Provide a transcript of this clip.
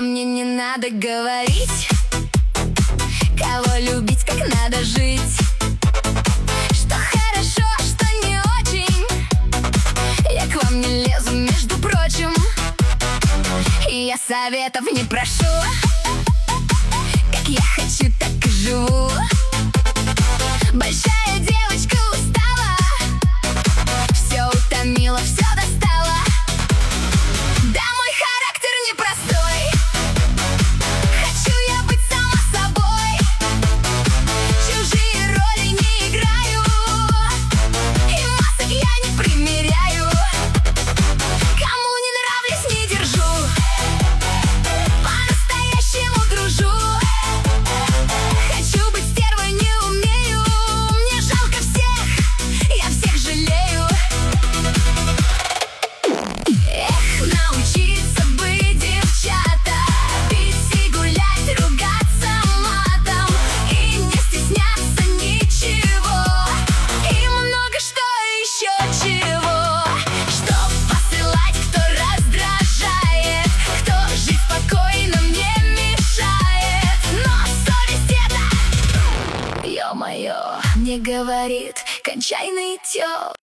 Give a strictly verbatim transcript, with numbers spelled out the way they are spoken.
мне не надо говорить, кого любить, как надо жить, что хорошо, что не очень. Я к вам не лезу, между прочим, и я советов не прошу. Как я хочу, так и живу. Большая девочка устала, все утомила, все достала. Да, мой характер непростой, хочу я быть сама собой. Чужие роли не играю, и масок я не примеряю. Кому не нравлюсь, не держу, по-настоящему дружу. Хочу быть стервой, не умею, мне жалко всех, я всех жалею. Эх, научиться быть, девчата, пить и гулять, ругаться матом и не стесняться ничего, и много что еще чего. Чтоб посылать, кто раздражает, кто жить спокойно мне мешает. Но совесть это, ё-моё, мне говорит: кончай нытьё.